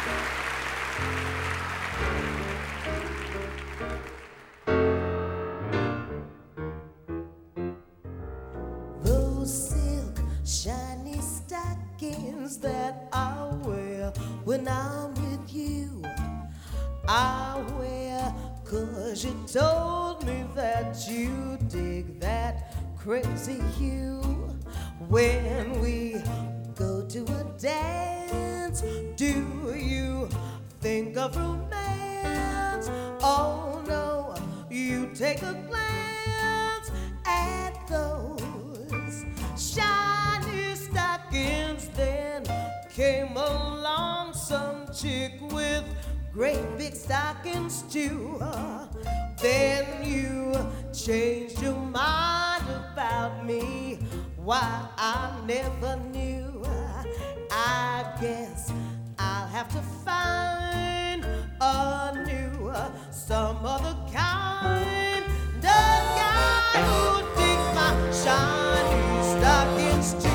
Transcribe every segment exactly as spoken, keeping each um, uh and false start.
Those silk shiny stockings that I wear when I'm with you, I wear 'cause you told me that you dig that crazy hue. When we go to a dance, do you think of romance? Oh no, you take a glance at those shiny stockings. Then came along some chick with great big stockings too. Then you changed your mind about me. Why, I never knew. I guess I'll have to find a new, some other kind of guy who digs my shiny stockings too.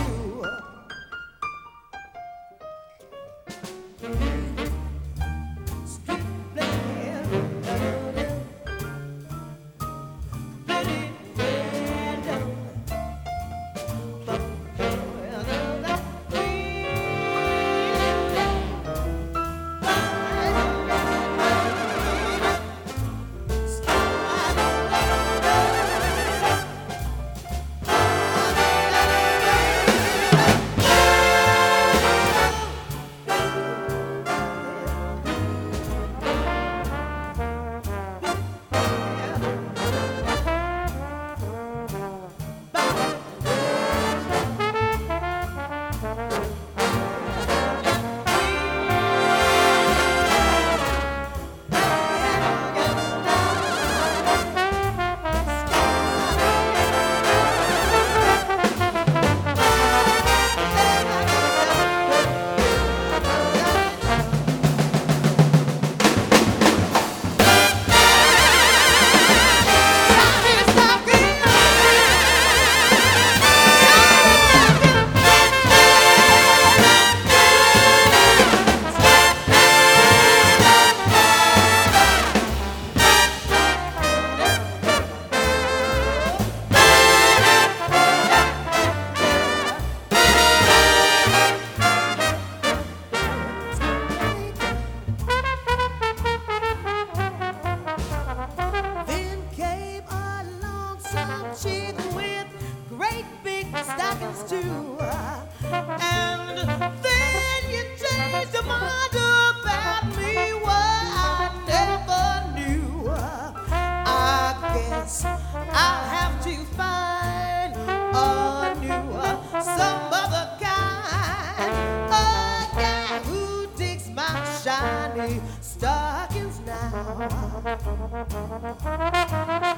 Chick with great big stockings too. And then you changed your mind about me. What I never knew. I guess I'll have to find a new, some other kind, a guy who digs my shiny stockings now.